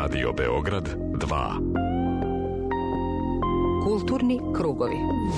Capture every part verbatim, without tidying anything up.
Radio Beograd dva. Kulturni krugovi.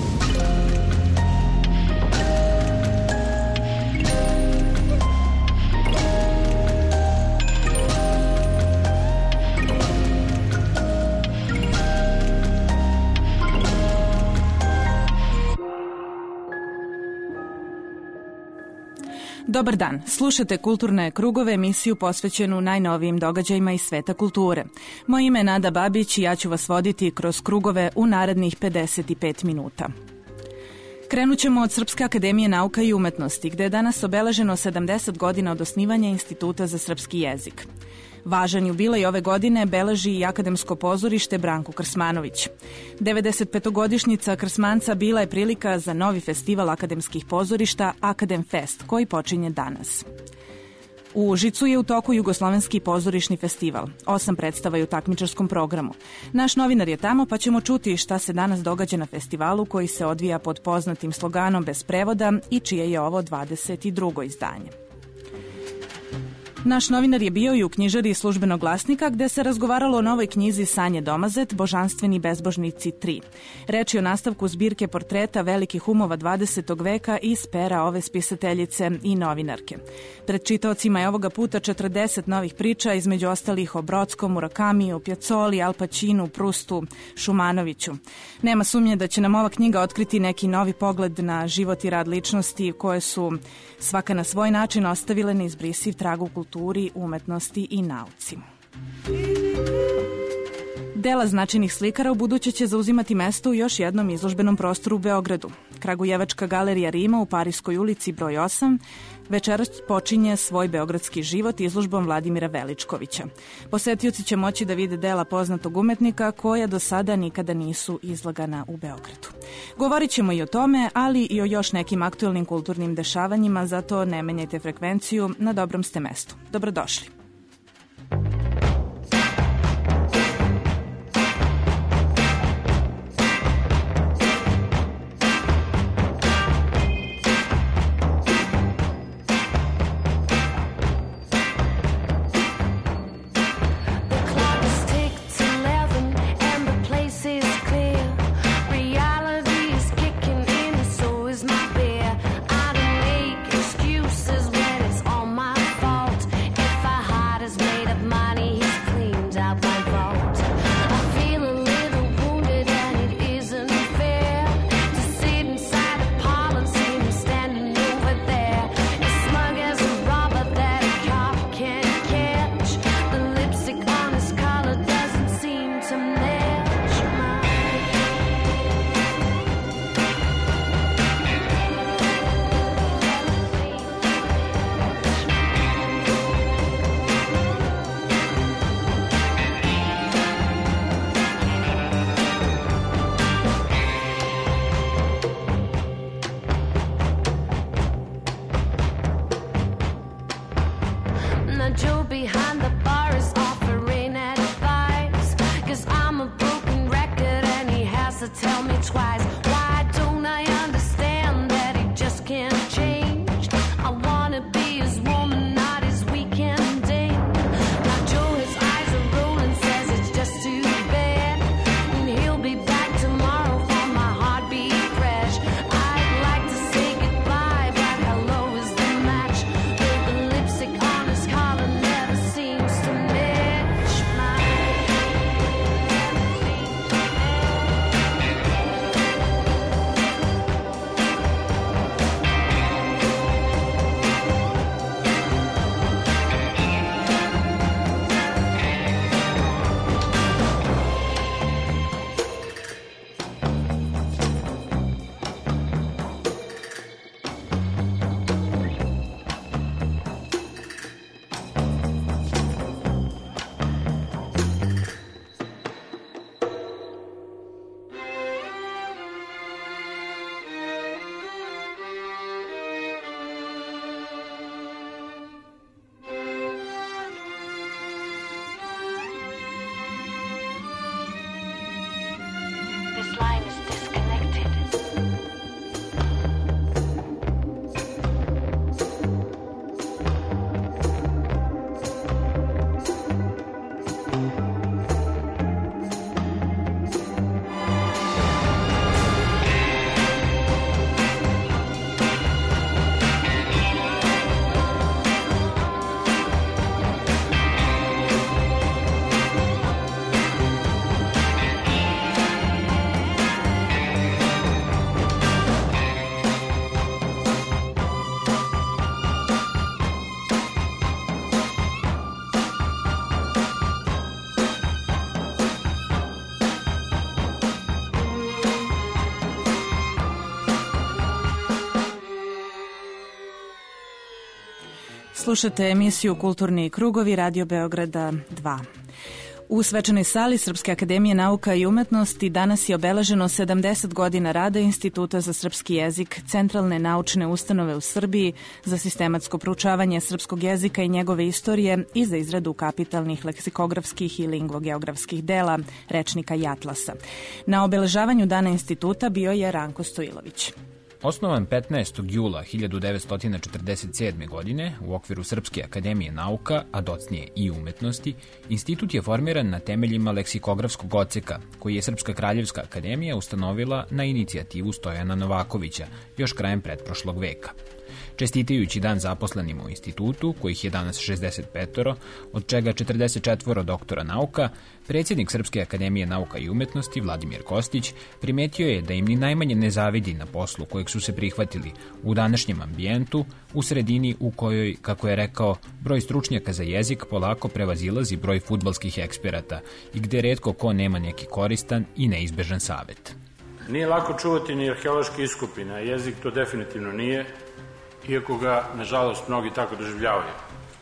Dobar dan, slušate Kulturne krugove, emisiju posvećenu najnovijim događajima iz sveta kulture. Moje ime je Nada Babić i ja ću vas voditi kroz krugove u narednih pedeset pet minuta. Krenut ćemo od Srpske akademije nauka i umetnosti, gde je danas obeleženo sedamdeset godina od osnivanja Instituta za srpski jezik. Važan jubilej ove godine beleži i Akademsko pozorište Branko Krsmanović. devedesetpetogodišnjica Krsmanca bila je prilika za novi festival akademskih pozorišta Akademfest, koji počinje danas. U Užicu je u toku Jugoslovenski pozorišni festival. Osam predstava je u takmičarskom programu. Naš novinar je tamo, pa ćemo čuti šta se danas događa na festivalu koji se odvija pod poznatim sloganom bez prevoda i čije je ovo dvadeset drugo izdanje. Naš novinar je bio i u knjižari Službenog glasnika, gde se razgovaralo o novoj knjizi Sanje Domazet, Božanstveni bezbožnici tri. Reč je o nastavku zbirke portreta velikih umova dvadesetog veka iz pera ove spisateljice i novinarke. Pred čitaocima je ovoga puta četrdeset novih priča, između ostalih o Brodskom, Murakamiju, Pjacoli, Al Pacinu, Prustu, Šumanoviću. Nema sumnje da će nam ova knjiga otkriti neki novi pogled na život i rad ličnosti koje su svaka na svoj način ostavile neizbrisiv trag u kulturi, umetnosti i nauci. Dela značajnih slikara u buduće će zauzimati mesto u još jednom izložbenom prostoru u Beogradu. Kragujevačka galerija Rima u Parijskoj ulici broj osam večeras počinje svoj beogradski život izložbom Vladimira Veličkovića. Posetioci će moći da vide dela poznatog umetnika koja do sada nikada nisu izlagana u Beogradu. Govorit ćemo i o tome, ali i o još nekim aktuelnim kulturnim dešavanjima, zato ne menjajte frekvenciju, na dobrom ste mestu. Dobrodošli. If I Slušate emisiju Kulturni krugovi Radio Beograda dva. U svečanoj sali Srpske akademije nauka i umetnosti danas je obeleženo sedamdeset godina rada Instituta za srpski jezik, centralne naučne ustanove u Srbiji za sistematsko proučavanje srpskog jezika i njegove istorije i za izradu kapitalnih leksikografskih i lingvogeografskih dela, rečnika i atlasa. Na obeležavanju dana instituta bio je Ranko Stojilović. Osnovan petnaestog jula hiljadu devetsto četrdeset sedme. godine u okviru Srpske akademije nauka, a docnije i umetnosti, institut je formiran na temeljima leksikografskog odseka, koji je Srpska kraljevska akademija ustanovila na inicijativu Stojana Novakovića, još krajem pretprošlog veka. Čestitajući dan zaposlenima u institutu, kojih je danas šezdeset pet, od čega četrdeset četiri doktora nauka, predsjednik Srpske akademije nauka i umetnosti Vladimir Kostić primetio je da im ni najmanje ne zavidi na poslu kojeg su se prihvatili u današnjem ambijentu, u sredini u kojoj, kako je rekao, broj stručnjaka za jezik polako prevazilazi broj fudbalskih eksperata i gde retko ko nema neki koristan i neizbežan savet. Nije lako čuvati ni arheološke iskopine, a jezik to definitivno nije, iako ga, nažalost, mnogi tako doživljavaju.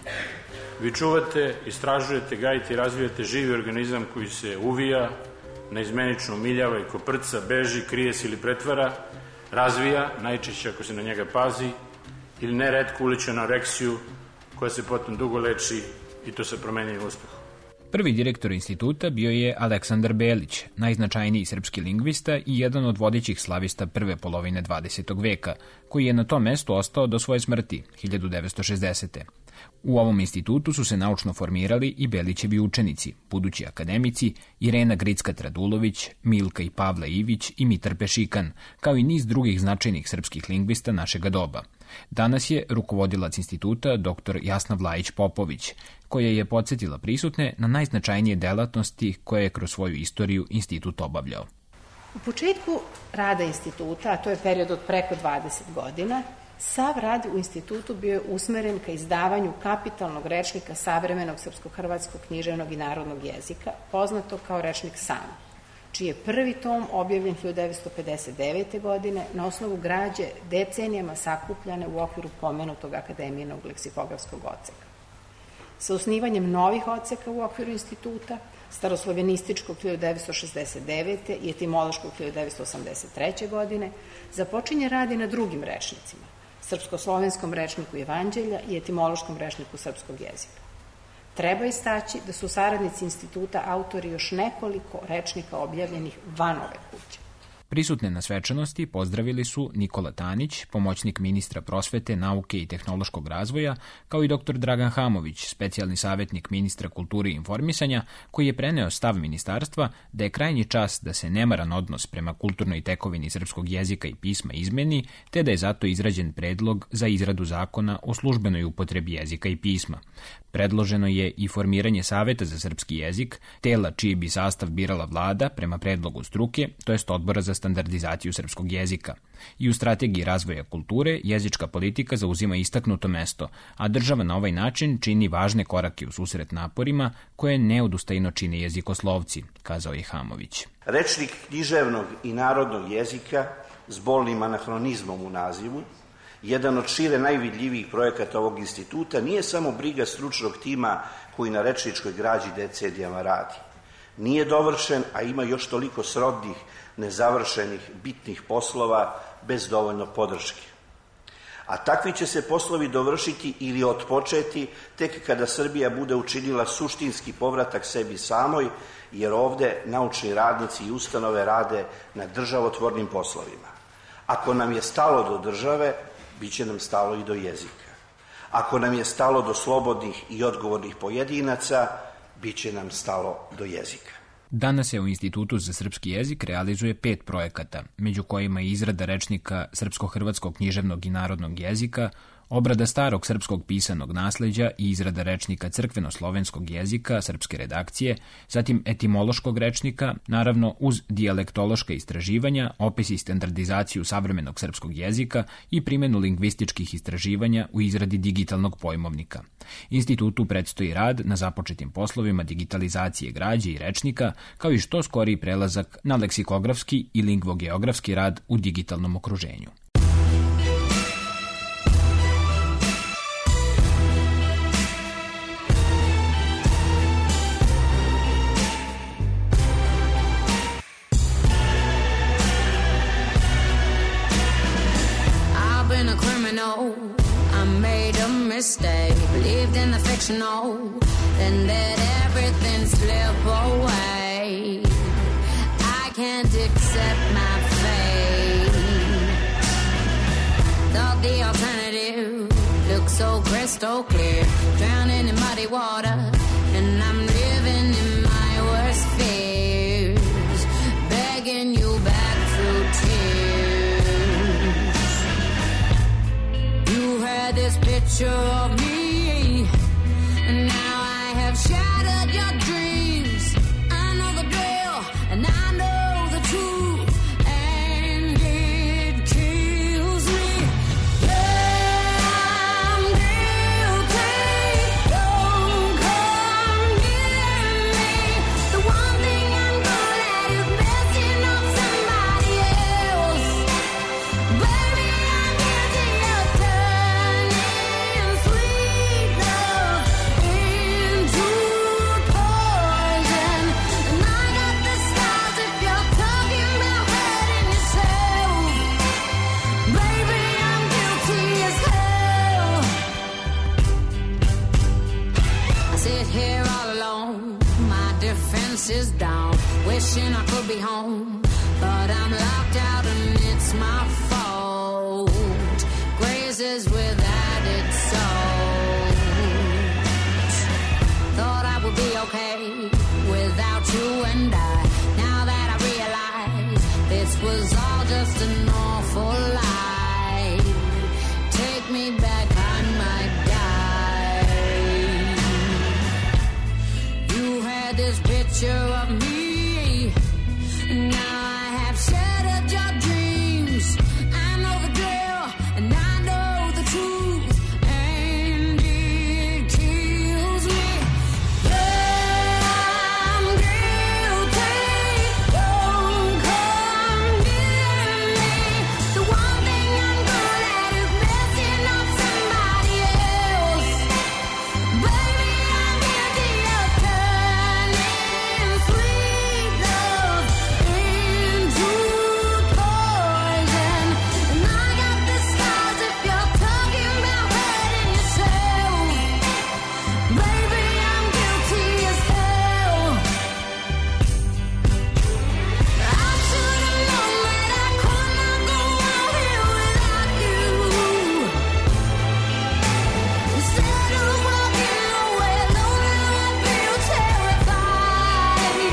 Vi čuvate, istražujete, gajite i razvijate živi organizam koji se uvija, neizmenično umiljava i koprca, beži, krije se ili pretvara, razvija, najčešće ako se na njega pazi, ili neretko uliče na anoreksiju koja se potom dugo leči i to sa promenjenim uspehom. Prvi direktor instituta bio je Aleksandar Belić, najznačajniji srpski lingvista i jedan od vodećih slavista prve polovine dvadesetog veka, koji je na tom mestu ostao do svoje smrti, hiljadu devetsto šezdesete. U ovom institutu su se naučno formirali i Belićevi učenici, budući akademici Irena Gricka-Tradulović, Milka i Pavle Ivić i Mitar Pešikan, kao i niz drugih značajnih srpskih lingvista našega doba. Danas je rukovodilac instituta doktor Jasna Vlajić-Popović, koja je podsjetila prisutne na najznačajnije delatnosti koje je kroz svoju istoriju institut obavljao. U početku rada instituta, a to je period od preko dvadeset godina, sav rad u institutu bio je usmeren ka izdavanju kapitalnog rečnika savremenog srpsko-hrvatskog književnog i narodnog jezika, poznato kao rečnik Sam, čiji je prvi tom objavljen hiljadu devetsto pedeset devete. godine na osnovu građe decenijama sakupljane u okviru pomenutog akademijinog leksikografskog odseka. Sa osnivanjem novih odseka u okviru instituta, staroslovenističkog hiljadu devetsto šezdeset devete. i etimološkog hiljadu devetsto osamdeset treće. godine, započinje rad i na drugim rečnicima, srpsko-slovenskom rečniku Evanđelja i etimološkom rečniku srpskog jezika. Treba istaći da su saradnici instituta autori još nekoliko rečnika objavljenih van ove kuće. Prisutne na svečanosti pozdravili su Nikola Tanić, pomoćnik ministra prosvete, nauke i tehnološkog razvoja, kao i doktor Dragan Hamović, specijalni savjetnik ministra kulture i informisanja, koji je preneo stav ministarstva da je krajnji čas da se nemaran odnos prema kulturnoj tekovini srpskog jezika i pisma izmeni, te da je zato izrađen predlog za izradu zakona o službenoj upotrebi jezika i pisma. Predloženo je i formiranje Saveta za srpski jezik, tela čiji bi sastav birala vlada prema predlogu struke, to jest Odbora za standardizaciju srpskog jezika. I u strategiji razvoja kulture jezička politika zauzima istaknuto mesto, a država na ovaj način čini važne korake u susret naporima koje neodustajno čine jezikoslovci, kazao je Hamović. Rečnik književnog i narodnog jezika s bolnim anahronizmom u nazivu, jedan od šire najvidljivijih projekata ovog instituta, nije samo briga stručnog tima koji na rečničkoj građi decenijama radi. Nije dovršen, a ima još toliko srodnih, nezavršenih, bitnih poslova bez dovoljno podrške. A takvi će se poslovi dovršiti ili otpočeti tek kada Srbija bude učinila suštinski povratak sebi samoj, jer ovde naučni radnici i ustanove rade na državotvornim poslovima. Ako nam je stalo do države, bit će nam stalo i do jezika. Ako nam je stalo do slobodnih i odgovornih pojedinaca, bit će nam stalo do jezika. Danas se u Institutu za srpski jezik realizuje pet projekata, među kojima je izrada rečnika srpsko-hrvatskog književnog i narodnog jezika, obrada starog srpskog pisanog nasleđa i izrada rečnika crkveno-slovenskog jezika srpske redakcije, zatim etimološkog rečnika, naravno uz dijalektološka istraživanja, opis i standardizaciju savremenog srpskog jezika i primjenu lingvističkih istraživanja u izradi digitalnog pojmovnika. Institutu predstoji rad na započetim poslovima digitalizacije građe i rečnika, kao i što skoriji prelazak na leksikografski i lingvogeografski rad u digitalnom okruženju. been a criminal. I made a mistake, believed in the fictional, then let everything slip away. I can't accept my fate. Thought the alternative looked so crystal clear, drowning in muddy water, and I'm living in my worst fears, begging you back through tears. You had this picture of me, and now I have shattered your dreams. I know the drill, and I know the truth, and it kills me. Yeah, I'm guilty. Don't come near me. The one thing I'm good at is messing up somebody else. Baby, I'm guilty of turning sweet love into poison. And I got the scars if you're talking about hurting yourself. Baby, I'm guilty as hell. I sit here all alone, my defense is down, wishing I could be home, but I'm locked out and it's my fault. Grazes with added salt. Thought I would be okay without you and I. Now that I realize this was all just an awful lie. Take me back, I might die. You had this picture of me, and now I have shattered your dreams. I know the drill, and I know the truth, and it kills me. Yeah, I'm guilty. Don't come near me. The one thing I'm good at is messing up somebody else. Baby, I'm guilty of turning sweet love into poison. And I got the scars if you're talking about hurting yourself. Baby, I'm guilty as hell. I should have known that I could not go out here without you. Instead of walking away alone, I feel terrified.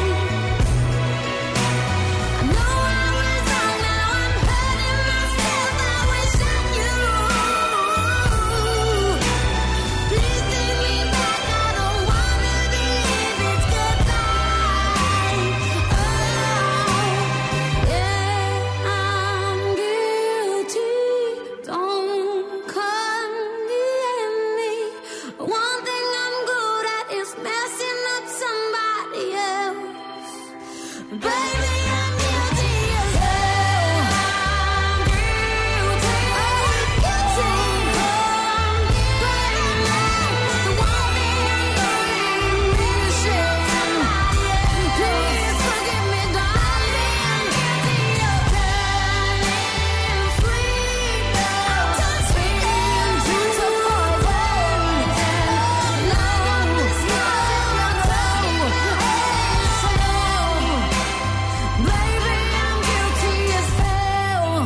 I know I was wrong, now I'm hurting myself. I wish I knew. Please take me back, I don't wanna believe it's goodbye. Oh, yeah, I'm guilty. Don't come near me. One thing I'm good at is messing up somebody else. Baby, I'm guilty as hell. I'm guilty. I'm guilty. Baby, the one thing I'm good at is messing somebody else. Please forgive me, darling. I'm guilty of turning sweet love into poison. And I got the scars if you're talking about hurting yourself. Baby, I'm guilty as hell.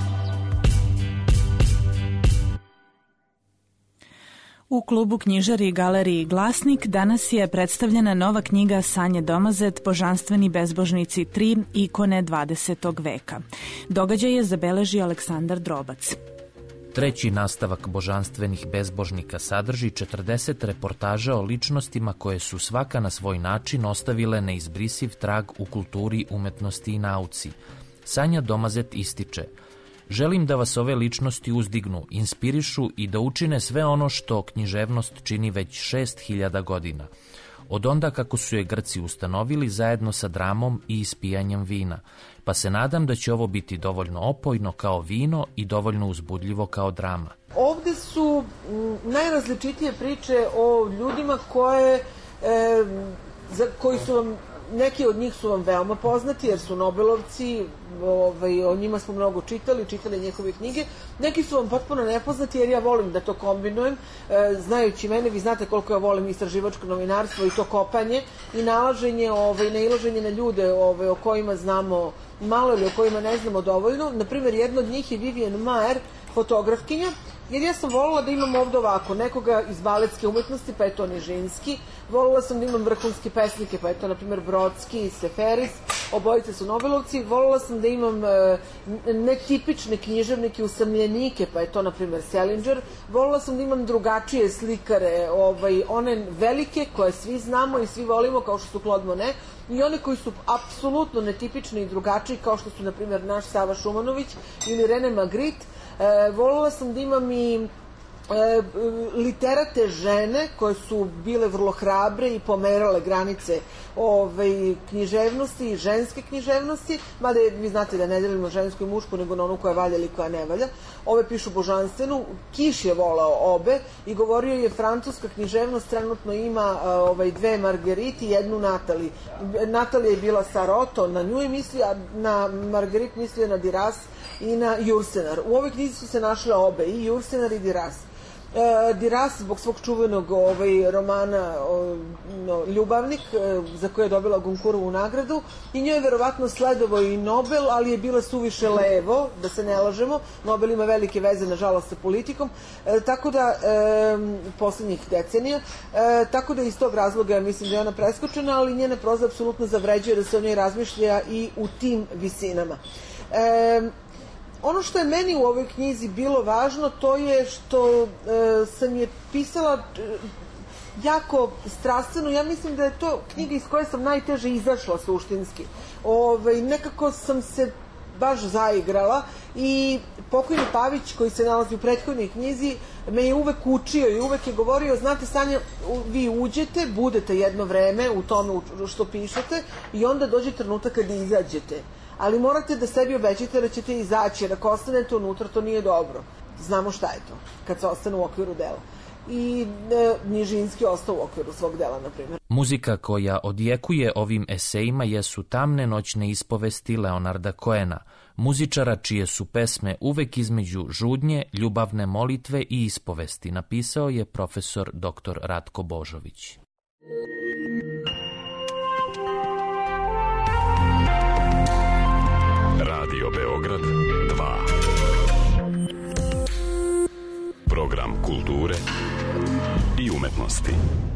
U klubu knjižari i galeriji Glasnik danas je predstavljena nova knjiga Sanje Domazet, Božanstveni bezbožnici tri, ikone dvadesetog veka. Događaj je zabeležio Aleksandar Drobac. Treći nastavak Božanstvenih bezbožnika sadrži četrdeset reportaža o ličnostima koje su svaka na svoj način ostavile neizbrisiv trag u kulturi, umetnosti i nauci. Sanja Domazet ističe: želim da vas ove ličnosti uzdignu, inspirišu i da učine sve ono što književnost čini već šest hiljada godina. Od onda kako su je Grci ustanovili zajedno sa dramom i ispijanjem vina, pa se nadam da će ovo biti dovoljno opojno kao vino i dovoljno uzbudljivo kao drama. Ovde su m, najrazličitije priče o ljudima koje, e, za, koji su vam neki od njih su vam veoma poznati jer su Nobelovci, ovaj, o njima smo mnogo čitali, čitali njihove knjige. Neki su vam potpuno nepoznati jer ja volim da to kombinujem. E, znajući mene, vi znate koliko ja volim istraživačko novinarstvo i to kopanje i nalaženje, ovaj, nailaženje na ljude ovaj, o kojima znamo malo ili o kojima ne znamo dovoljno. Naprimjer, jedna od njih je Vivian Maier, fotografkinja, jer ja sam volila da imam ovde ovako nekoga iz baletske umetnosti, pa je to Nižinski. Volila sam da imam vrhunske pesnike, pa je to, na primjer, Brodski i Seferis, obojice su Nobelovci. Volila sam da imam e, netipične književnike, usamljenike, pa je to, na primjer, Selinger. Volila sam da imam drugačije slikare, ovaj, one velike koje svi znamo i svi volimo, kao što su Claude Monet, i one koji su apsolutno netipični i drugačiji, kao što su, na primjer, naš Sava Šumanović ili René Magritte. E, volila sam da imam i e, literate žene koje su bile vrlo hrabre i pomerale granice ovaj, književnosti i ženske književnosti, mada vi znate da ne delimo žensku i mušku, nego na onu koja valja ili koja ne valja. Ove pišu božanstvenu. Kiš je volao obe i govorio je francuska književnost trenutno ima ovaj, dve Marguerite i jednu Natali. Natalija je bila Saroto, na nju je mislio, a na Marguerite mislio na Diras i na Jursenar. U ovoj knjizi su se našle obe, i Jursenar i Diras. E, Diras zbog svog čuvenog ovaj, romana o, no, Ljubavnik, e, za koje je dobila Goncourtovu nagradu, i njoj je verovatno sledovao i Nobel, ali je bila suviše levo, da se ne lažemo. Nobel ima velike veze, nažalost, sa politikom, e, tako da, e, poslednjih decenija, e, tako da iz tog razloga ja mislim da je ona preskočena, ali njena proza apsolutno zavređuje da se o njoj razmišlja i u tim visinama. E, Ono što je meni u ovoj knjizi bilo važno, to je što e, sam je pisala e, jako strastveno. Ja mislim da je to knjiga iz koje sam najteže izašla suštinski. Ove, nekako sam se baš zaigrala i pokojni Pavić, koji se nalazi u prethodnoj knjizi, me je uvek učio i uvek je govorio, znate Sanja, vi uđete, budete jedno vreme u tome što pišete i onda dođe trenutak kada izađete. Ali morate da sebi obećate da ćete izaći, jer ako ostanete unutra, to nije dobro. Znamo šta je to, kad se ostane u okviru dela. I e, Nižinski ostao u okviru svog dela, na primjer. Muzika koja odjekuje ovim esejima jesu tamne noćne ispovesti Leonarda Cohena, muzičara čije su pesme uvek između žudnje, ljubavne molitve i ispovesti, napisao je profesor doktor Ratko Božović. Radio Beograd dva. Program kulture i umetnosti.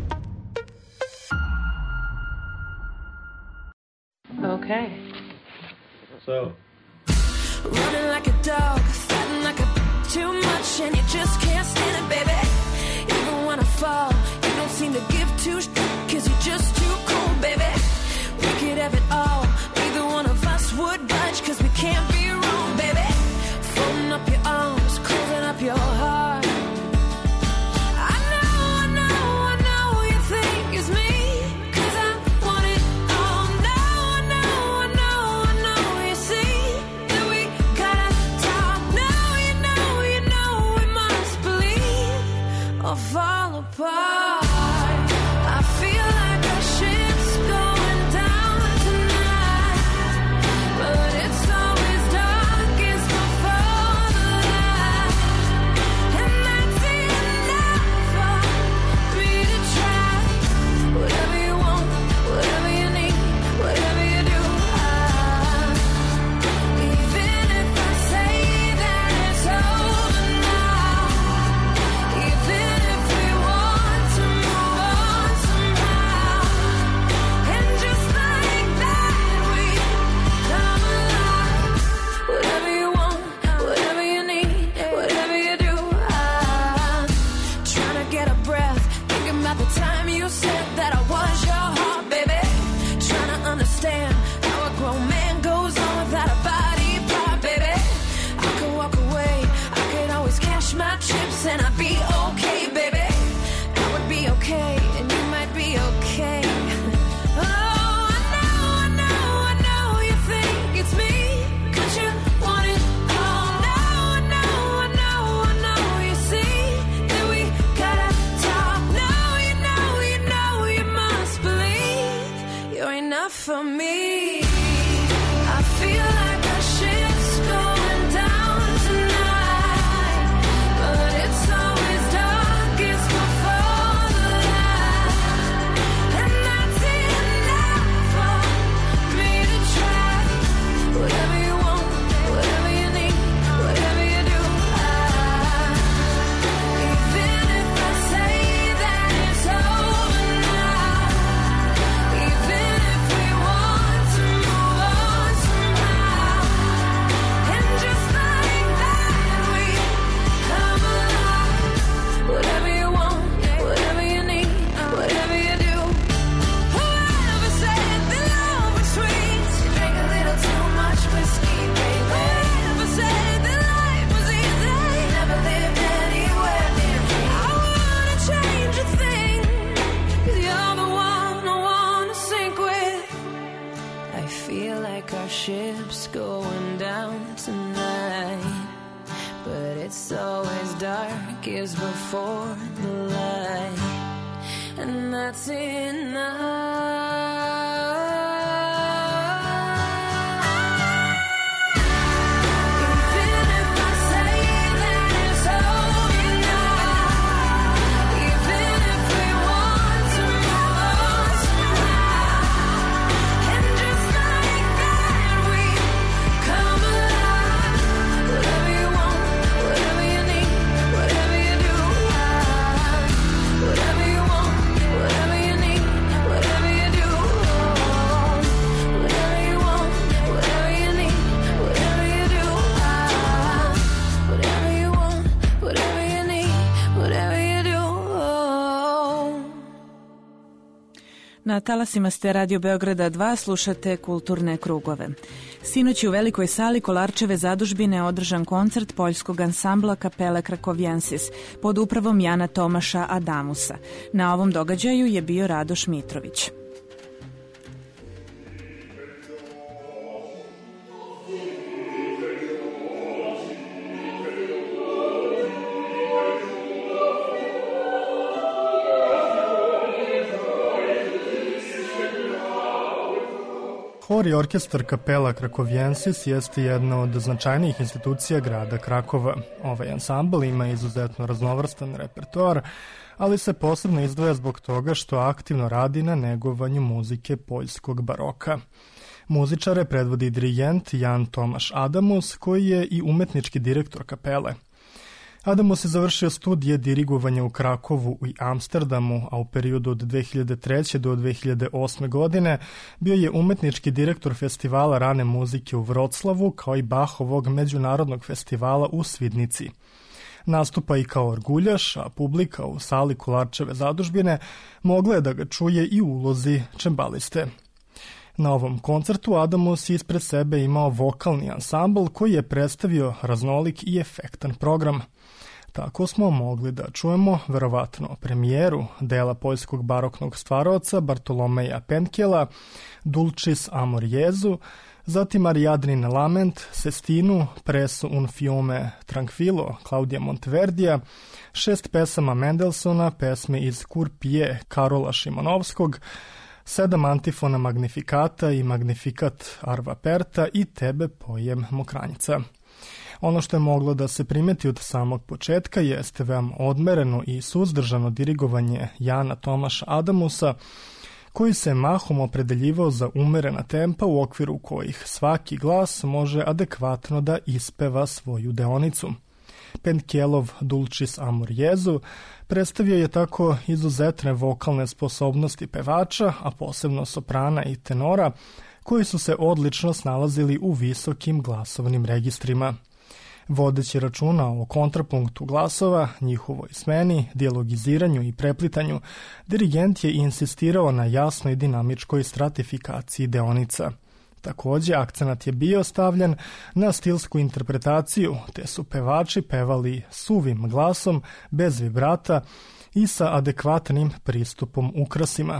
Okay. So. Running like a dog, fighting like a too much, and you just can't stand it, baby. Even when I fall, you don't seem to give two sh**, cause you're just too cool, baby. We could have it all, neither one of us would budge, cause we can't be wrong, baby. Folding up your arms, closing up your heart. I know, I know, I know you think it's me, cause I want it all. No, I know, I know, I know you see that we gotta talk. No, you know, you know we must believe or fall apart. I feel like the ship's going down tonight, but it's always darkest before the light, and that's enough for me to try. Whatever you want, whatever you need, whatever you do, I, even if I say that it's over now, even if we want to move on somehow, and just like that we come alive. Whatever you want, whatever you need, whatever you do, I'm trying to get a breath, thinking about the time you said that I was your heart, baby. Trying to understand how a grown man goes on without a body part, baby. I could walk away, I could always cash my chips, and I'd be okay, baby. I would be okay, and you might be okay. Oh, I know, I know, I know you think it's me, cause you want it all. No, I know, I know, I know you see that we gotta talk. No, you know, you know you must believe you're enough for dark is before the light, and that's enough. Na talasima ste Radio Beograda dva, slušate Kulturne krugove. Sinoć je u velikoj sali Kolarčeve zadužbine održan koncert poljskog ansambla Kapele Krakoviensis pod upravom Jana Tomaša Adamusa. Na ovom događaju je bio Radoš Mitrović. Hor i orkestar Kapela Krakoviensis jeste jedna od značajnijih institucija grada Krakova. Ovaj ansambl ima izuzetno raznovrstan repertoar, ali se posebno izdvaja zbog toga što aktivno radi na negovanju muzike poljskog baroka. Muzičare predvodi dirigent Jan Tomaš Adamus, koji je i umetnički direktor kapele. Adamus je završio studije dirigovanja u Krakovu i Amsterdamu, a u periodu od dve hiljade treće do dve hiljade osme godine bio je umetnički direktor festivala rane muzike u Vroclavu, kao i Bachovog međunarodnog festivala u Svidnici. Nastupa i kao orguljaš, a publika u sali Kolarčeve zadužbine mogla je da ga čuje i u ulozi čembaliste. Na ovom koncertu Adamus je ispred sebe imao vokalni ansambl koji je predstavio raznolik i efektan program. Tako smo mogli da čujemo verovatno premijeru dela poljskog baroknog stvaraoca Bartolomeja Pentkela, Dulcis amor Jesu, zatim Ariadnin lament, Sestinu, Presso un fiume tranquillo Claudia Monteverdija, šest pesama Mendelsona, pesme iz Kurpije Karola Šimanovskog, sedam antifona Magnifikata i Magnifikat Arva Perta i Tebe pojem Mokranjica. Ono što je moglo da se primeti od samog početka jeste veoma odmereno i suzdržano dirigovanje Jana Tomaša Adamusa, koji se mahom opredeljivao za umerena tempa u okviru kojih svaki glas može adekvatno da ispeva svoju deonicu. Pentkelov Dulcis amor Jesu predstavio je tako izuzetne vokalne sposobnosti pevača, a posebno soprana i tenora, koji su se odlično snalazili u visokim glasovnim registrima. Vodeći računa o kontrapunktu glasova, njihovoj smeni, dijalogiziranju i preplitanju, dirigent je insistirao na jasnoj dinamičkoj stratifikaciji deonica. Takođe, akcenat je bio stavljen na stilsku interpretaciju, te su pevači pevali suvim glasom, bez vibrata i sa adekvatnim pristupom ukrasima.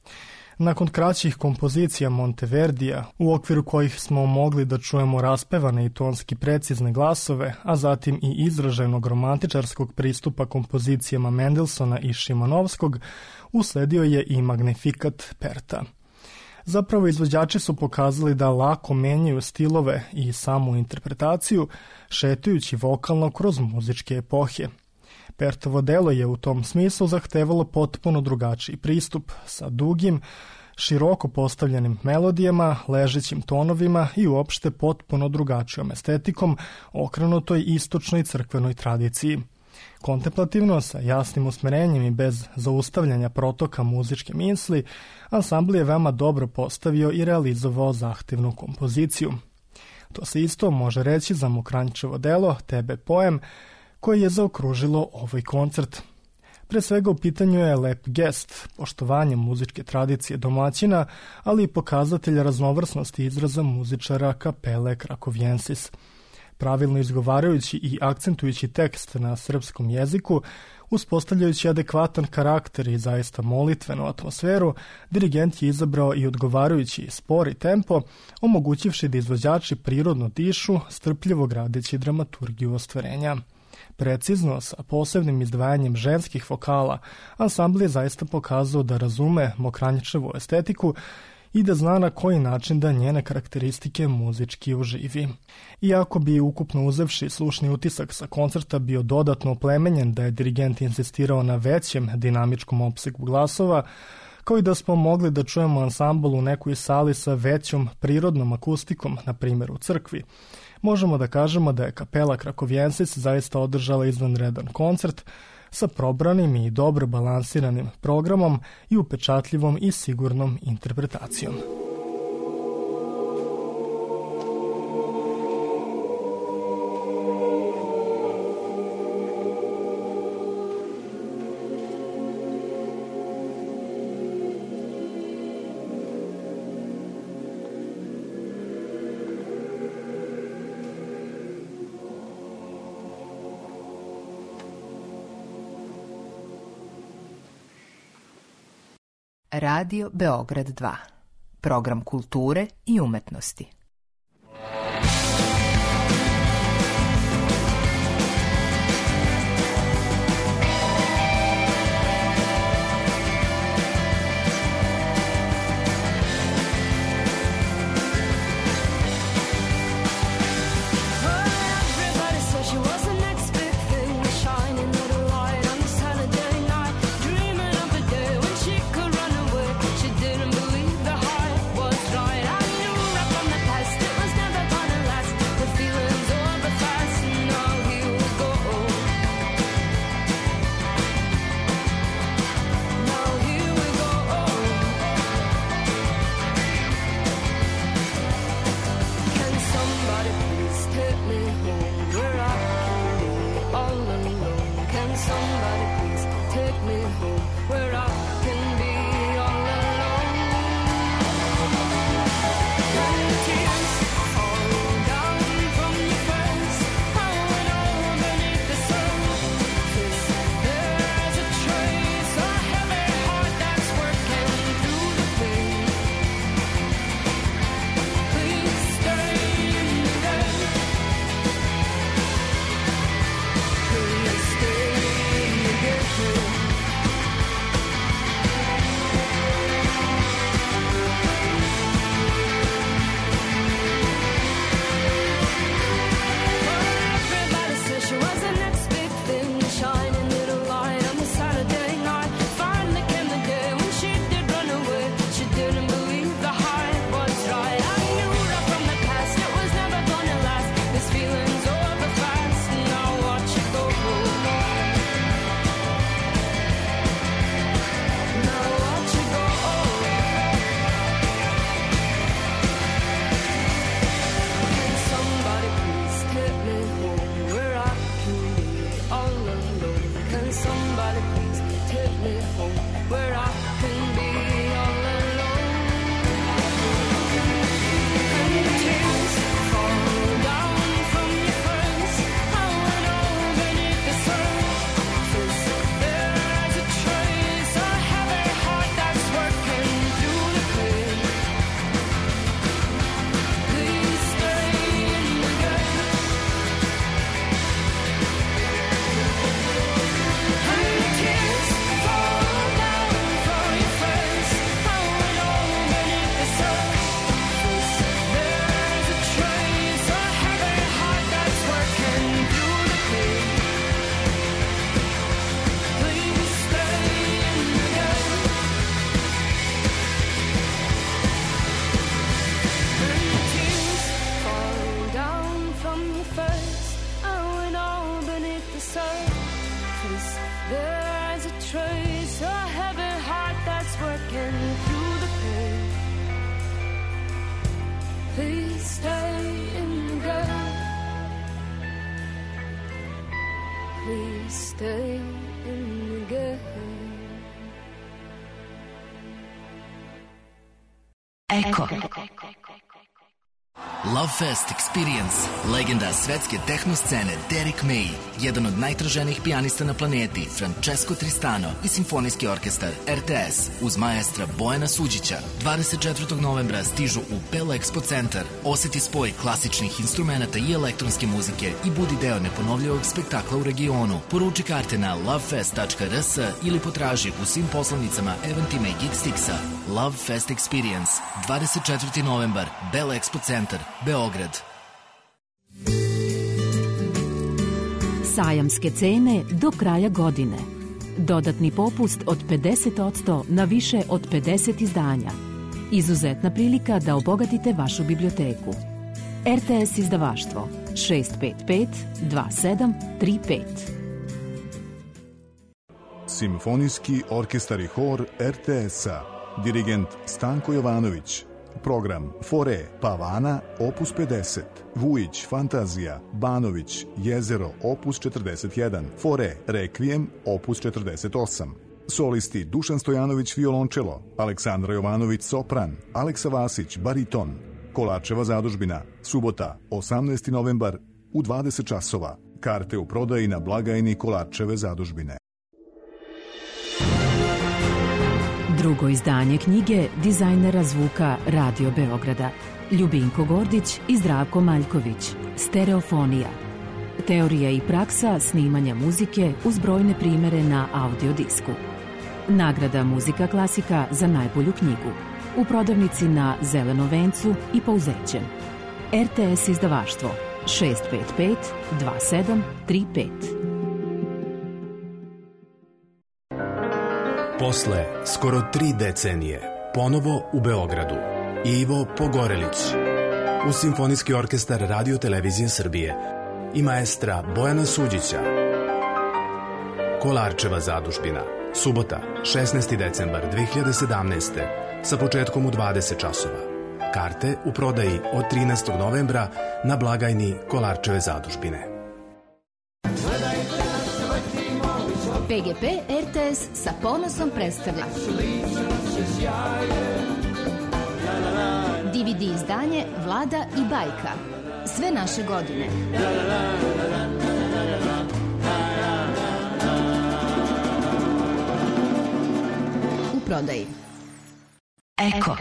Nakon kraćih kompozicija Monteverdija, u okviru kojih smo mogli da čujemo raspevane i tonski precizne glasove, a zatim i izraženog romantičarskog pristupa kompozicijama Mendelsona i Šimanovskog, usledio je i Magnifikat Perta. Zapravo, izvođači su pokazali da lako menjaju stilove i samu interpretaciju, šetajući vokalno kroz muzičke epohe. Pertovo delo je u tom smislu zahtevalo potpuno drugačiji pristup, sa dugim, široko postavljenim melodijama, ležećim tonovima i uopšte potpuno drugačijom estetikom, okrenutoj istočnoj crkvenoj tradiciji. Kontemplativno, sa jasnim usmerenjem i bez zaustavljanja protoka muzičke misli, ansambl je veoma dobro postavio i realizovao zahtevnu kompoziciju. To se isto može reći za Mokranjičevo delo Tebe pojem, koje je zaokružilo ovaj koncert. Pre svega u pitanju je lep gest, poštovanje muzičke tradicije domaćina, ali i pokazatelj raznovrsnosti izraza muzičara Kapele Krakoviensis. Pravilno izgovarajući i akcentujući tekst na srpskom jeziku, uspostavljajući adekvatan karakter i zaista molitvenu atmosferu, dirigent je izabrao i odgovarajući spori tempo, omogućivši da izvođači prirodno dišu, strpljivo gradeći dramaturgiju ostvarenja. Precizno, sa posebnim izdvajanjem ženskih vokala, ansambl je zaista pokazao da razume Mokranjićevu estetiku i da zna na koji način da njene karakteristike muzički uživi. Iako bi ukupno uzevši slušni utisak sa koncerta bio dodatno oplemenjen da je dirigent insistirao na većem dinamičkom opsegu glasova, kao i da smo mogli da čujemo ansambl u nekoj sali sa većom prirodnom akustikom, na primjer u crkvi, možemo da kažemo da je kapela Krakovijensis zaista održala izvanredan koncert sa probranim i dobro balansiranim programom i upečatljivom i sigurnom interpretacijom. Radio Beograd dva. Program kulture i umetnosti. Eko. Love Fest Experience, legenda svetske tehno scene Derek May, jedan od najtraženijih pijanista na planeti, Francesco Tristano i simfonijski orkestar R T S uz maestra Bojana Suđića. dvadeset četvrtog novembra stižu u Bell Expo centar. Oseti spoj klasičnih instrumenata i elektronske muzike i budi deo neponovljivog spektakla u regionu. Poruči karte na lovefest tačka r s ili potraži u svim poslovnicama Eventima i Geekstixa. Love Fest Experience, dvadeset četvrti novembar, Bell Expo centar, Beograd. Sajamske cene do kraja godine. Dodatni popust od pedeset posto na više od pedeset izdanja. Izuzetna prilika da obogatite vašu biblioteku. R T S izdavaštvo šest pet pet dva sedam tri pet. Simfonijski orkestar i hor R T S-a. Dirigent Stanko Jovanović. Program Fore, Pavana, opus pedeset, Vujić, Fantazija, Banović, Jezero, opus četrdeset jedan, Fore, Rekvijem, opus četrdeset osam. Solisti Dušan Stojanović, violončelo, Aleksandra Jovanović, sopran, Aleksa Vasić, bariton. Kolarčeva zadužbina, subota, osamnaesti novembar, u dvadeset časova. Karte u prodaji na blagajni Kolarčeve zadužbine. Drugo izdanje knjige dizajnera zvuka Radio Beograda Ljubinko Gordić i Zdravko Maljković. Stereofonija. Teorija i praksa snimanja muzike uz brojne primere na audiodisku. Nagrada Muzika klasika za najbolju knjigu. U prodavnici na Zelenom vencu i Pouzećem. R T S izdavaštvo šest pet pet dva sedam tri pet. Posle skoro tri decenije, ponovo u Beogradu, Ivo Pogorelić, uz Simfonijski orkestar Radio Televizije Srbije i maestra Bojana Suđića. Kolarčeva zadužbina, subota, šesnaesti decembar dve hiljade sedamnaeste. sa početkom u dvadeset časova. Karte u prodaji od trinaestog novembra na blagajni Kolarčeve zadužbine. P G P R T S sa ponosom predstavlja D V D izdanje Vlada i bajka. Sve naše godine. U prodaji. Eko.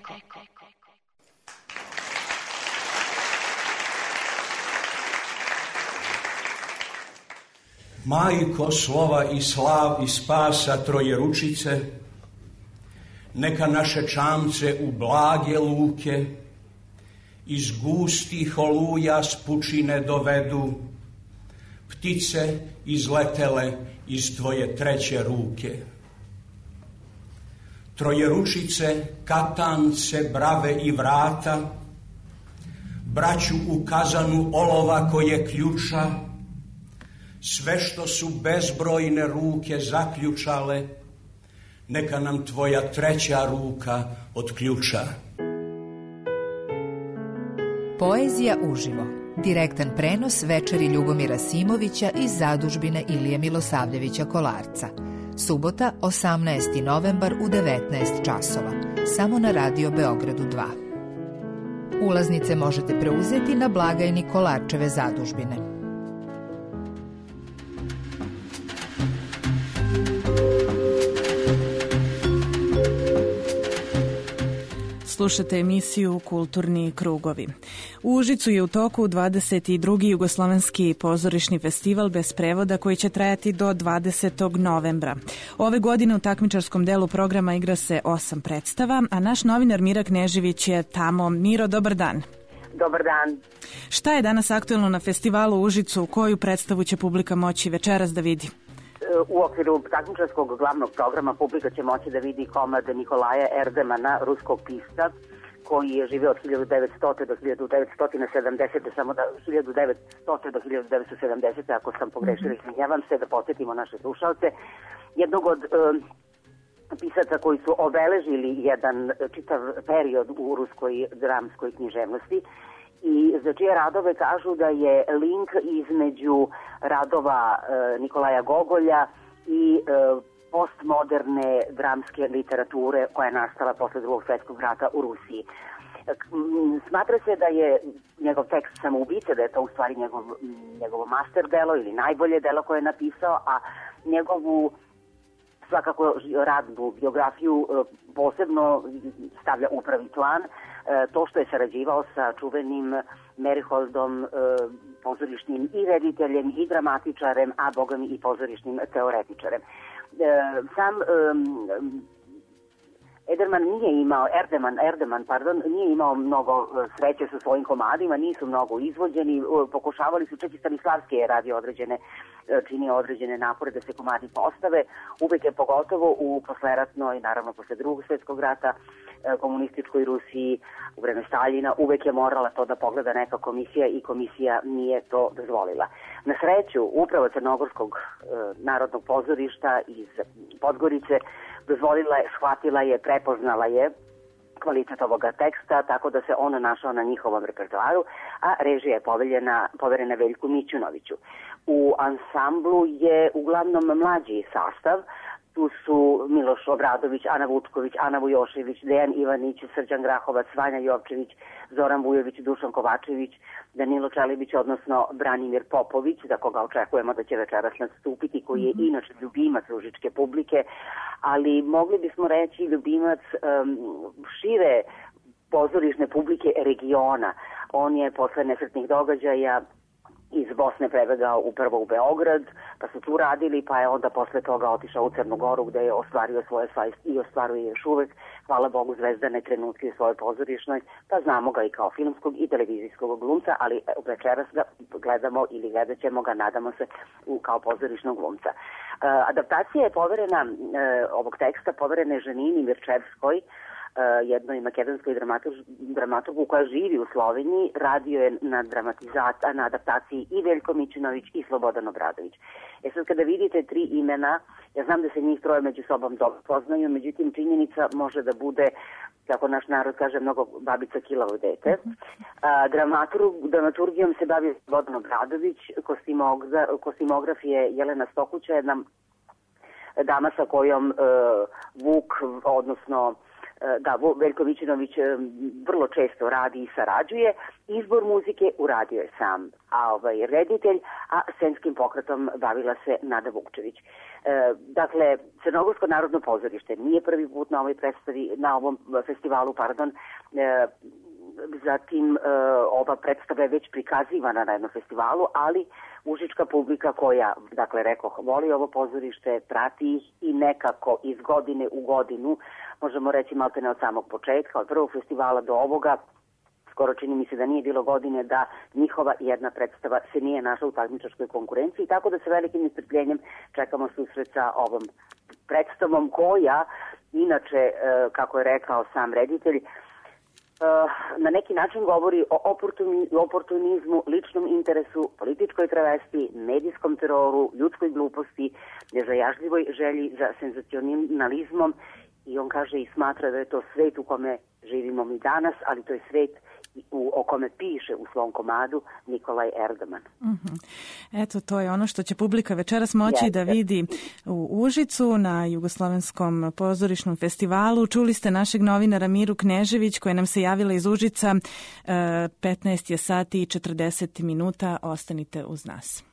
Majko slova i slav i spasa trojeručice, neka naše čamce u blage luke iz gustih oluja s pučine dovedu, ptice izletele iz tvoje treće ruke. Trojeručice, katance, brave i vrata, braću u kazanu olova koje ključa, sve što su bezbrojne ruke zaključale, neka nam tvoja treća ruka otključa. Poezija uživo. Direktan prenos večeri Ljubomira Simovića iz zadužbine Ilije Milosavljevića Kolarca. Subota, osamnaesti novembar u devetnaest časova. Samo na Radio Beogradu dva. Ulaznice možete preuzeti na blagajni Kolarčeve zadužbine. Slušate emisiju Kulturni krugovi. U Užicu je u toku dvadeset drugi Jugoslovenski pozorišni festival bez prevoda koji će trajati do dvadesetog novembra. Ove godine u takmičarskom delu programa igra se osam predstava, a naš novinar Mira Knežević je tamo. Miro, dobar dan. Dobar dan. Šta je danas aktuelno na festivalu u Užicu? Koju predstavu će publika moći večeras da vidi? U okviru takmičarskog glavnog programa publika će moći da vidi komad Nikolaja Erdemana, ruskog pisca, koji je živeo od hiljadu devetsto do hiljadu devetsto sedamdesete. Samo da hiljadu devetsto do hiljadu devetsto sedamdesete. Ako sam pogrešila, izvinjavam se, da podsjetimo naše slušalce. Jednog od e, pisaca koji su obeležili jedan čitav period u ruskoj dramskoj književnosti, i za čije radove kažu da je link između radova e, Nikolaja Gogolja i e, postmoderne dramske literature koja je nastala posle drugog svjetskog rata u Rusiji. Smatra se da je njegov tekst Samoubice, da je to u stvari njegov, njegovo master delo ili najbolje delo koje je napisao, a njegovu svakako radnu biografiju posebno stavlja u prvi plan to što je sarađivao sa čuvenim Meriholdom, pozorišnim i rediteljem i dramatičarem, a boga mi i pozorišnim teoretičarem. Sam Ederman nije imao, Erdeman, Erdeman, pardon, nije imao mnogo sreće sa svojim komadima, nisu mnogo izvođeni, pokušavali su, čak i Stanislavski je radio određene, činio određene napore da se komadi postave, uvek je pogotovo u posleratnoj, naravno posle drugog svjetskog rata, komunističkoj Rusiji, u vreme Staljina, uvek je morala to da pogleda neka komisija i komisija nije to dozvolila. Na sreću, upravo Crnogorskog e, narodnog pozorišta iz Podgorice dozvolila je, shvatila je, prepoznala je kvalitet ovoga teksta, tako da se on našao na njihovom repertoaru, a režija je poverena, poverena Veljku Mićunoviću. U ansamblu je uglavnom mlađi sastav. Tu su Miloš Obradović, Ana Vučković, Ana Vujošević, Dejan Ivanić, Srđan Grahovac, Vanja Jovčević, Zoran Vujović, Dušan Kovačević, Danilo Čelibić, odnosno Branimir Popović, za koga očekujemo da će večeras nastupiti, koji je inače ljubimac užičke publike, ali mogli bismo reći ljubimac um, šire pozorišne publike regiona. On je posle nesretnih događaja iz Bosne prebegao upravo u Beograd, pa su tu radili, pa je onda posle toga otišao u Crnu Goru gde je ostvario svoje svajst i ostvaruje još uvek, hvala Bogu, zvezdane trenutke u svojoj pozorišnoj, pa znamo ga i kao filmskog i televizijskog glumca, ali večeras ga gledamo ili gledat ćemo ga, nadamo se, u, kao pozorišnog glumca. E, adaptacija je poverena, e, ovog teksta poverena je Ženini Mirčevskoj, jednoj makedonskoj dramaturgu koja živi u Sloveniji, radio je na, na adaptaciji i Veljko Mićunović i Slobodan Obradović. E sad kada vidite tri imena, ja znam da se njih troje među sobom dobro poznaju, međutim činjenica može da bude, kako naš narod kaže, mnogo babica kilavo dete. A, dramaturg, dramaturgijom se bavi Slobodan Obradović, kostimogra, kostimograf je Jelena Stokuća, jedna dama sa kojom uh, Vuk, odnosno da, Veljko Mićunović vrlo često radi i sarađuje. Izbor muzike uradio je sam, a ovaj reditelj, a scenskim pokretom bavila se Nada Vukčević. E, dakle, Crnogorsko narodno pozorište nije prvi put na ovoj predstavi, na ovom festivalu, pardon, e, zatim e, ova predstava je već prikazivana na jednom festivalu, ali užička publika koja, dakle, rekoh, voli ovo pozorište, prati ih i nekako iz godine u godinu, možemo reći maltene od samog početka, od prvog festivala do ovoga, skoro čini mi se da nije bilo godine da njihova jedna predstava se nije našla u takmičarskoj konkurenciji, tako da sa velikim nestrpljenjem čekamo susret sa ovom predstavom koja, inače, kako je rekao sam reditelj, na neki način govori o oportunizmu, ličnom interesu, političkoj travesti, medijskom teroru, ljudskoj gluposti, nezajažljivoj želji za senzacionalizmom, i on kaže i smatra da je to svet u kome živimo mi danas, ali to je svet u, o kome piše u svom komadu Nikolaj Erdeman. Mm-hmm. Eto, to je ono što će publika večeras moći Jeste. da vidi u Užicu na Jugoslovenskom pozorišnom festivalu. Čuli ste našeg novinara Miru Knežević koja nam se javila iz Užica. petnaest je sati i četrdeset minuta. Ostanite uz nas.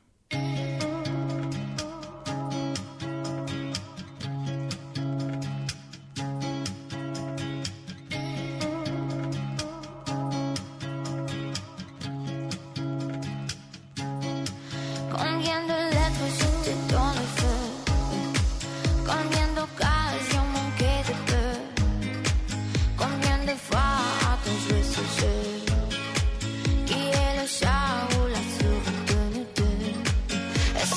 Qui est le chat ou la souris de nous deux?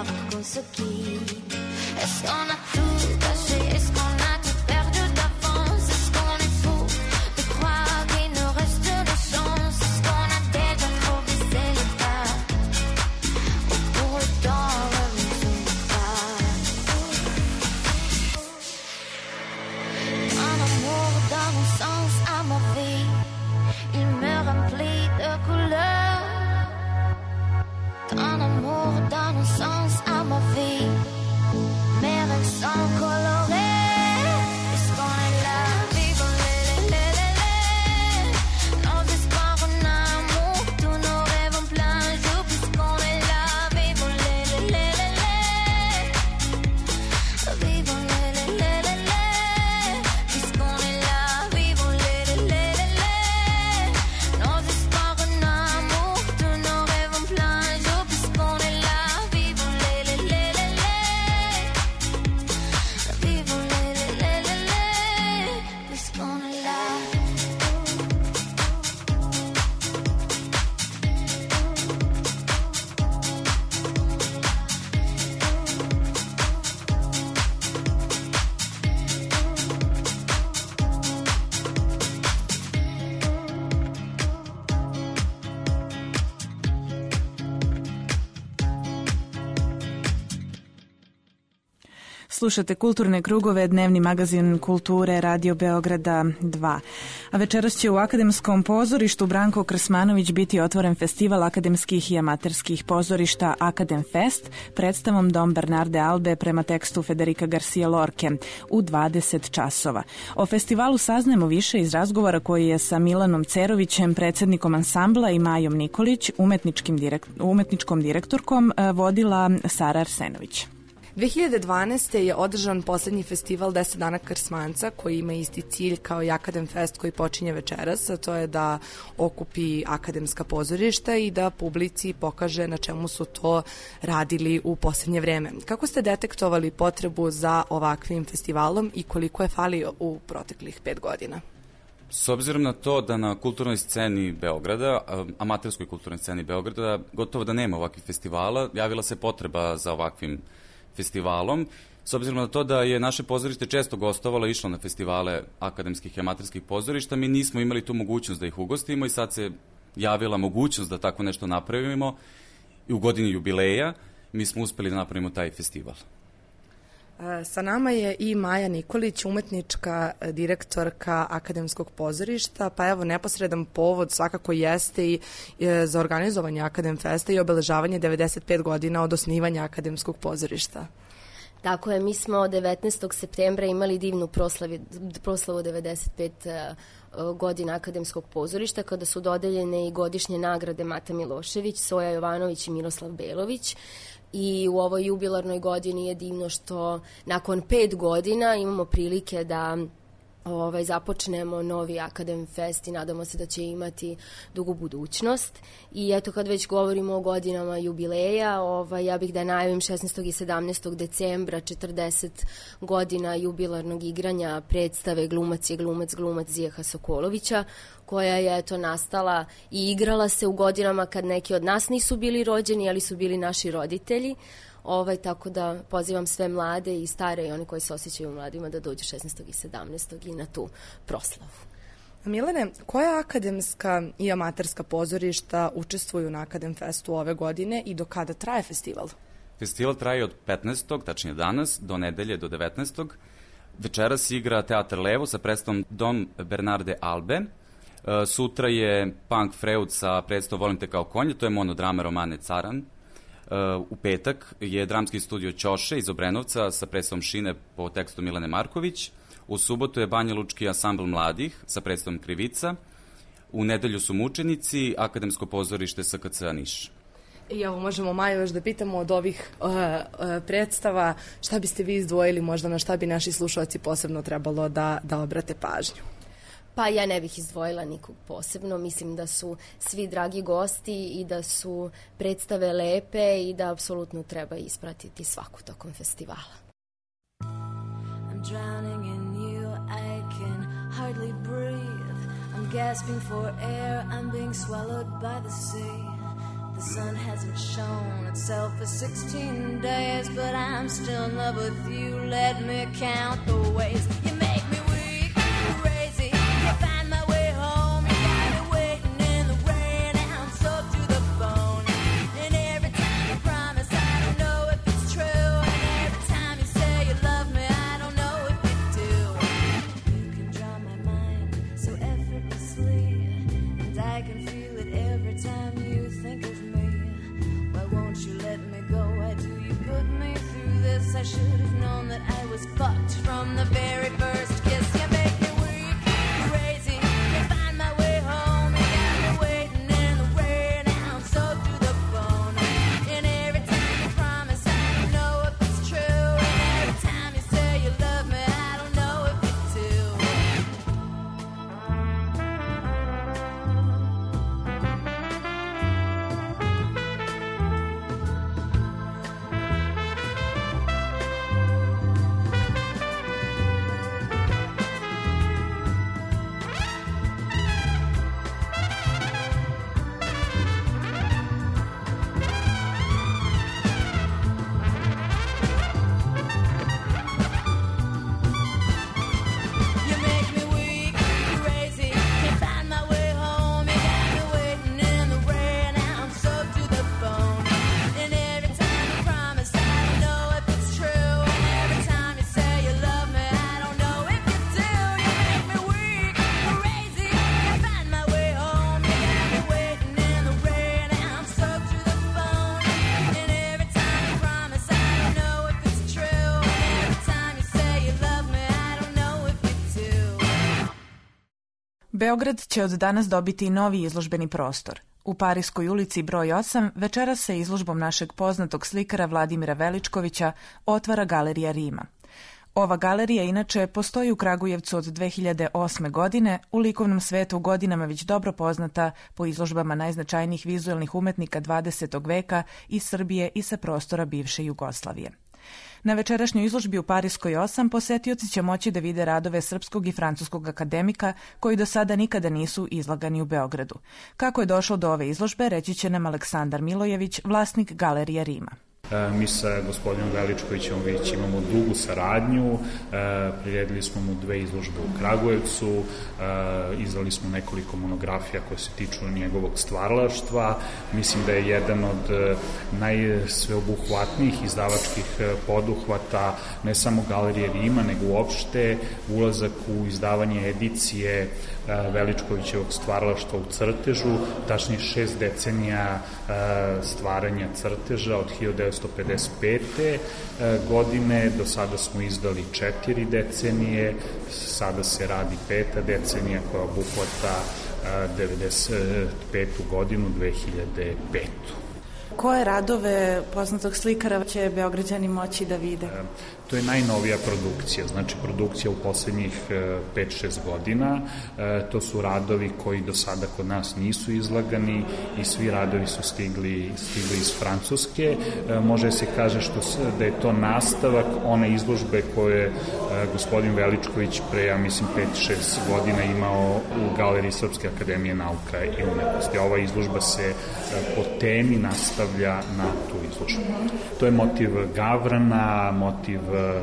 qu'on se quitte. Est-ce qu'on a tout caché? Est-ce qu'on a tout perdu d'avance? Est-ce qu'on est fou de croire qu'il nous reste de chance? Est-ce qu'on a déjà trop baissé les pas? Ou pour autant revenir pas? Un amour donne un sens à ma vie. Il me remplit de couleurs. Ton amour donne un sens à ma vie. Mes rêves sont colorés. Est-ce qu'on est là? Vivons les les les les les. Nos espoirs en amour, tous nos rêves en plein jour. Puisqu'on est là, vivons les les les les les. Vivons les les les les les. Puisqu'on est là, vivons les les les les les. Nos espoirs en amour, tous nos rêves en plein jour. Puisqu'on est là, vivons les les les les les. Vivons les les les les les. Puisqu'on est là. Slušate Kulturne krugove, dnevni magazin kulture Radio Beograda dva. A večeras će u Akademskom pozorištu Branko Krsmanović biti otvoren festival akademskih i amaterskih pozorišta Akademfest predstavom Dom Bernarde Albe prema tekstu Federica Garcia Lorke u dvadeset časova. O festivalu saznajemo više iz razgovora koji je sa Milanom Cerovićem, predsjednikom ansambla, i Majom Nikolić, umetničkim direkt, umetničkom direktorkom, vodila Sara Arsenović. dve hiljade dvanaeste. je održan poslednji festival deset dana Krsmanca koji ima isti cilj kao i Akademfest koji počinje večeras, a to je da okupi akademska pozorišta i da publici pokaže na čemu su to radili u poslednje vreme. Kako ste detektovali potrebu za ovakvim festivalom i koliko je falio u proteklih pet godina? S obzirom na to da na kulturnoj sceni Beograda, amaterskoj kulturnoj sceni Beograda, gotovo da nema ovakvih festivala, javila se potreba za ovakvim festivalom, s obzirom na to da je naše pozorište često gostovalo i išlo na festivale akademskih i amaterskih pozorišta, mi nismo imali tu mogućnost da ih ugostimo i sad se javila mogućnost da tako nešto napravimo i u godini jubileja mi smo uspeli da napravimo taj festival. Sa nama je i Maja Nikolić, umetnička direktorka Akademskog pozorišta, pa evo neposredan povod svakako jeste i za organizovanje Akademfesta i obeležavanje devedeset pet godina od osnivanja Akademskog pozorišta. Tako je, mi smo devetnaestog septembra imali divnu proslavu, proslavu devedeset pet godina Akademskog pozorišta, kada su dodeljene i godišnje nagrade Mata Milošević, Soja Jovanović i Miroslav Belović. I u ovoj jubilarnoj godini je divno što nakon pet godina imamo prilike da ovaj, započnemo novi Akademfest i nadamo se da će imati dugu budućnost. I eto, kad već govorimo o godinama jubileja, ovaj, ja bih da najavim šesnaestog i sedamnaestog decembra četrdeset godina jubilarnog igranja predstave Glumac je glumac, glumac Zijeha Sokolovića, koja je eto nastala i igrala se u godinama kad neki od nas nisu bili rođeni, ali su bili naši roditelji. Ovaj, tako da pozivam sve mlade i stare i oni koji se osjećaju mladima da dođu šesnaestog i sedamnaestog i na tu proslavu. Milane, koja akademska i amaterska pozorišta učestvuju na Akademfestu ove godine i do kada traje festival? Festival traje od petnaestog, tačnije danas, do nedelje do devetnaestog Večeras igra Teatar Levo sa predstavom Dom Bernarde Albe. Sutra je Punk Freud sa predstavom Volim te kao konje, to je monodrama Romane Caran. U petak je dramski studio Ćoše iz Obrenovca sa predstavom Šine po tekstu Milane Marković. U subotu je Banja Lučki ansambl mladih sa predstavom Krivica. U nedelju su Mučenici, Akademsko pozorište S K C Niš. I evo možemo Maju još da pitamo od ovih uh, uh, predstava šta biste vi izdvojili, možda na šta bi naši slušalci posebno trebalo da, da obrate pažnju? Pa ja ne bih izdvojila nikog posebno, mislim da su svi dragi gosti i da su predstave lepe i da apsolutno treba ispratiti svaku tokom festivala. I'm drowning in you, I can hardly breathe. I'm gasping for air, I'm being swallowed by the sea. The sun hasn't shown itself for sixteen days, but I'm still in love with you. Let me count the ways you make me weak, crazy. Can't find my way home. You got me waiting in the rain. I'm soaked to the bone. And every time you promise, I don't know if it's true. And every time you say you love me, I don't know if you do. You can draw my mind so effortlessly, and I can feel it every time you think of me. Why won't you let me go? Why do you put me through this? I should have known that I was fucked from the very first kiss. You make me weak, crazy. Can't find my way home. You got me waiting in the rain. I'm soaked to the bone. And every time you promise, I don't know if it's true. And every time you say you love me, I don't know if you do. You make me weak, crazy. Can't find my way home. You got me waiting in the rain. I'm soaked to the bone. And every time you promise, I don't know if it's true. And every time you say you love me, I don't know if you do. You make me weak, crazy. Can't find my way home. You got me waiting in the rain. I'm soaked to the bone. And every time you promise, I don't know if it's true. And every time you say you love me, I don't know if you do. Beograd će od danas dobiti novi izložbeni prostor. U Parijskoj ulici broj osam večeras se izložbom našeg poznatog slikara Vladimira Veličkovića otvara Galerija Rima. Ova galerija inače postoji u Kragujevcu od dve hiljade osme. godine, u likovnom svetu godinama već dobro poznata po izložbama najznačajnijih vizuelnih umetnika dvadesetog veka iz Srbije i sa prostora bivše Jugoslavije. Na večerašnjoj izložbi u Parijskoj osam posetioci će moći da vide radove srpskog i francuskog akademika koji do sada nikada nisu izlagani u Beogradu. Kako je došlo do ove izložbe, reći će nam Aleksandar Milojević, vlasnik Galerija Rima. Mi sa gospodinom Veličkovićem već imamo dugu saradnju, priredili smo mu dve izložbe u Kragujevcu, izdali smo nekoliko monografija koje se tiču njegovog stvaralaštva. Mislim da je jedan od najsveobuhvatnijih izdavačkih poduhvata ne samo Galerije Rima, nego uopšte ulazak u izdavanje edicije Veličkovićevog stvaralaštva u crtežu, tačnije šest decenija stvaranja crteža od hiljadu devetsto pedeset pete. godine, do sada smo izdali četiri decenije, sada se radi peta decenija koja obuhvata devedeset petu godinu, dve hiljade petu. Koje radove poznatog slikara će Beograđani moći da vide? To je najnovija produkcija, znači produkcija u poslednjih pet šest godina. To su radovi koji do sada kod nas nisu izlagani i svi radovi su stigli, stigli iz Francuske. Može se kaže što, da je to nastavak one izložbe koje je gospodin Veličković pre, ja mislim, pet šest godina imao u Galeriji Srpske akademije nauka i umetnosti. Ova izložba se po temi nastavlja na tu izložbu. To je motiv gavrana, motiv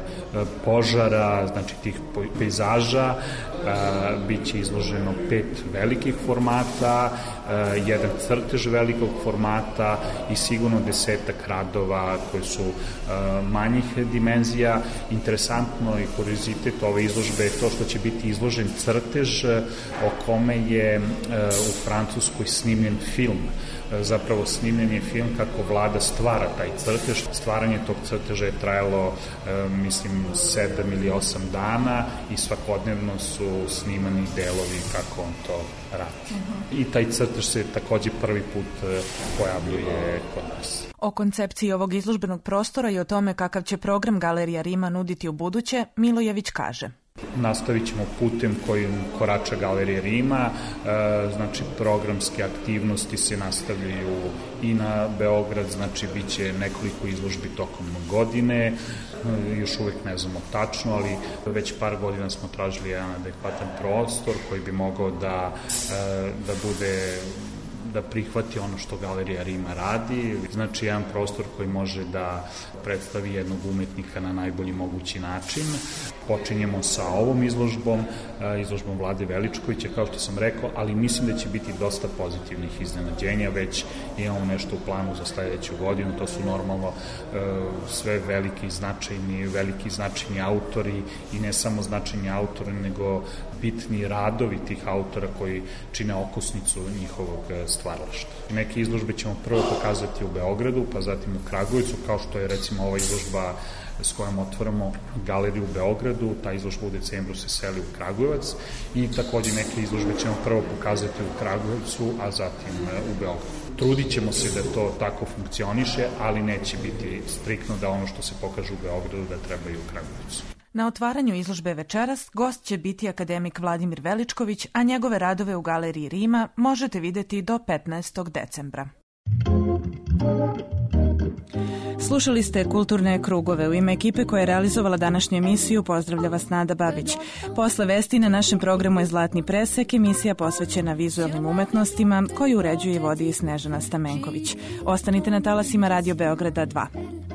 požara, znači tih pejzaža. Biće izloženo pet velikih formata, jedan crtež velikog formata i sigurno desetak radova koji su manjih dimenzija. Interesantno i kuriozitet ove izložbe je to što će biti izložen crtež o kome je u Francuskoj snimljen film. Zapravo snimljen je film kako vlada stvara taj crtež. Stvaranje tog crteža je trajalo, mislim, sedam ili osam dana i svakodnevno su snimani delovi kako on to radi. I taj crtež se takođe prvi put pojavljuje kod nas. O koncepciji ovog izložbenog prostora i o tome kakav će program Galerija Rima nuditi u buduće, Milojević kaže. Nastavit ćemo putem kojim korača Galerija Rima, znači programske aktivnosti se nastavljaju i na Beograd, znači bit će nekoliko izložbi tokom godine, još uvek ne znamo tačno, ali već par godina smo tražili jedan adekvatan prostor koji bi mogao da, da bude da prihvati ono što Galerija Rima radi, znači jedan prostor koji može da predstavi jednog umetnika na najbolji mogući način. Počinjemo sa ovom izložbom, izložbom Vlade Veličkovića, kao što sam rekao, ali mislim da će biti dosta pozitivnih iznenađenja, već imamo nešto u planu za sledeću godinu, to su normalno sve veliki značajni, veliki značajni autori i ne samo značajni autori, nego bitni radovi tih autora koji čine okosnicu njihovog stvaralaštva. Neke izložbe ćemo prvo pokazati u Beogradu, pa zatim u Kragujevcu, kao što je recimo ova izložba s kojom otvaramo galeriju u Beogradu, ta izložba u decembru se seli u Kragujevac i takođe neke izložbe ćemo prvo pokazati u Kragujevcu, a zatim u Beogradu. Trudit ćemo se da to tako funkcioniše, ali neće biti striktno da ono što se pokaže u Beogradu da treba i u Kragujevcu. Na otvaranju izložbe večeras gost će biti akademik Vladimir Veličković, a njegove radove u Galeriji Rima možete videti do petnaestog decembra. Slušali ste Kulturne krugove. U ime ekipe koja je realizovala današnju emisiju pozdravlja vas Nada Babić. Posle vesti na našem programu je Zlatni presek, emisija posvećena vizualnim umetnostima koju uređuje i vodi Snežana Stamenković. Ostanite na talasima Radio Beograda dva.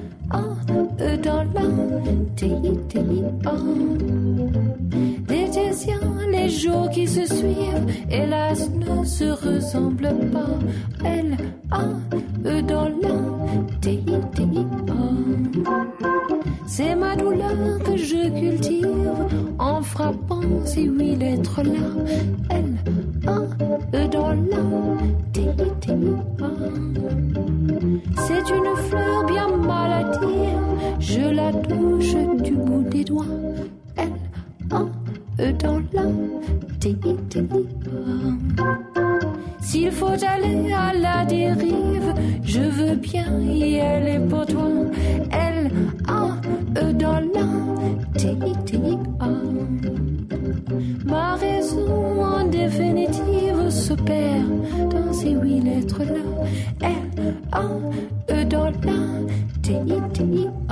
Les jours qui se suivent, hélas, ne se ressemblent pas. Elle a eux dans la T I T I A. C'est ma douleur que je cultive en frappant ces huit lettres-là. Elle a eux dans la T I T I A. C'est une fleur bien maladive, je la touche du bout des doigts. Elle a eux dans la T I T I A. S'il faut aller à la dérive, je veux bien y aller pour toi. Elle a eux dans la T I T I A. Ma raison en définitive se perd dans ces huit lettres-là. Elle a eux dans la T I T I A.